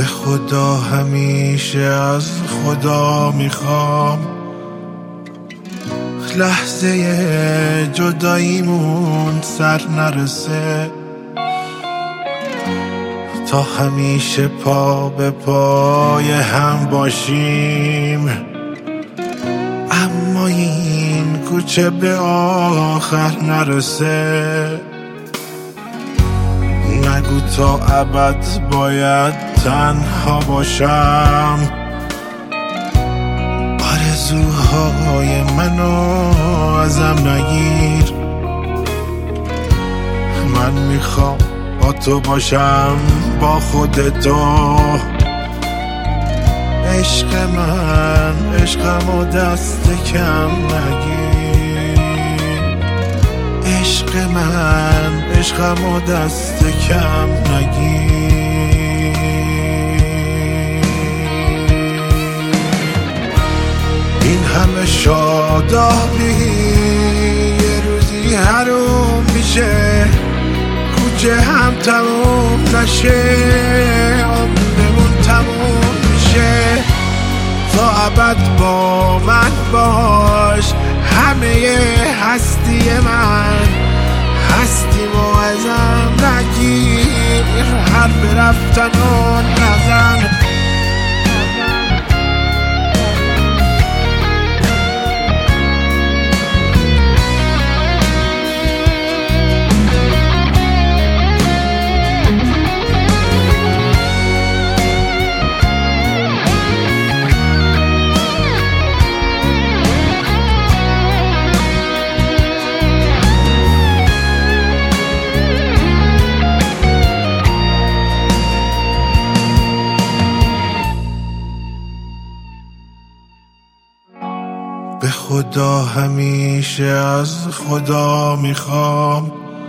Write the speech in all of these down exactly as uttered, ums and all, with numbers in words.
به خدا همیشه از خدا میخوام لحظه جداییمون سر نرسه، تا همیشه پا به پای هم باشیم. اما این کوچه به آخر نرسه، نگو تا ابد باید تنها باشم. آرزوهای منو ازم نگیر، من میخوام با تو باشم، با خودتو. عشق من عشقمو دست کم نگیر، عشق من عشقمو دست کم نگیر. این همه شادابی یه روزی حروم میشه، کوچه هم تموم نشه، عمرمون تموم میشه. تا ابد با من باش، همه هستی من هستیمو ازم نگیر، حرف رفتن و نزن. به خدا همیشه از خدا میخوام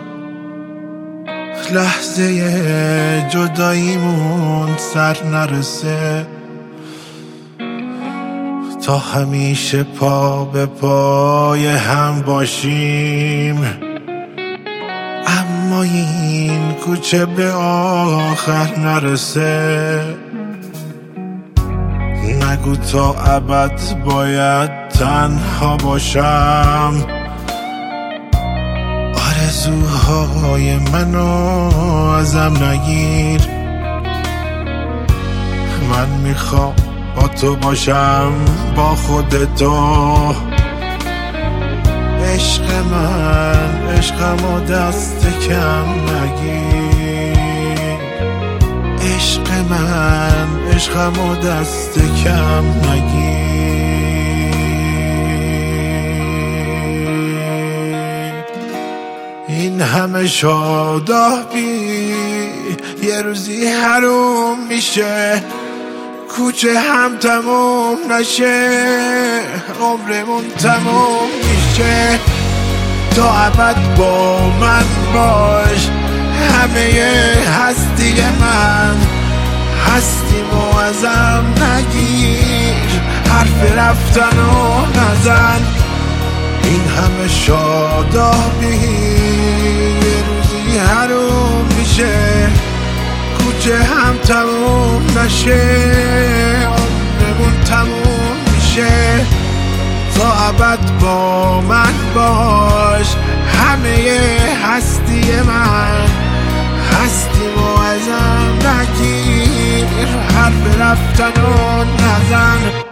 لحظه جداییمون سر نرسه، تا همیشه پا به پای هم باشیم. اما این کوچه به آخر نرسه، نگو تا ابد باید تنها باشم. آرزوهای منو ازم نگیر، من میخوام با تو باشم، با خودتو. عشق من عشقمو دست کم نگیر، عشق من عشقمو دست کم نگیر. این همه شادابی یه روزی حروم میشه، کوچه هم تموم نشه، عمرمون تموم میشه. تا ابد با من باش، همه هستی من هستیمو ازم نگیر، حرف رفتن و نزن. این همه شادابی یه روزی حروم میشه، کوچه هم تموم نشه، عمرمون تموم میشه. تا ابد با من باش، همه هستی من هستیمو ازم نگیر، حرف رفتن و نزن.